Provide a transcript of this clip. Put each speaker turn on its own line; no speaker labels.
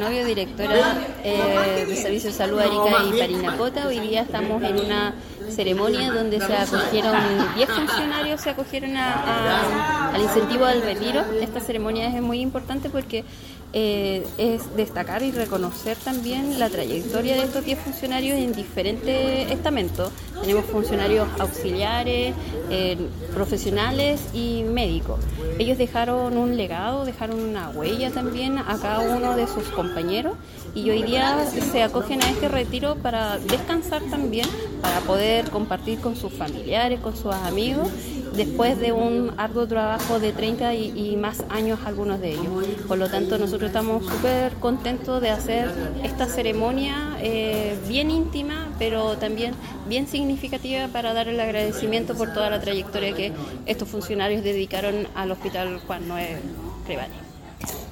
Canovio, directora de Servicio de Salud Arica y Parinacota. Hoy día estamos en una ceremonia donde se acogieron 10 funcionarios, se acogieron al incentivo del retiro. Esta ceremonia es muy importante porque es destacar y reconocer también la trayectoria de estos 10 funcionarios en diferentes estamentos. Tenemos funcionarios auxiliares, profesionales y médicos. Ellos dejaron un legado, dejaron una huella también a cada uno de sus compañeros y hoy día se acogen a este retiro para descansar también, para poder compartir con sus familiares, con sus amigos, después de un arduo trabajo de 30 y más años algunos de ellos. Por lo tanto, nosotros estamos súper contentos de hacer esta ceremonia bien íntima, pero también bien significativa para dar el agradecimiento por toda la trayectoria que estos funcionarios dedicaron al Hospital Juan Noé Crevali.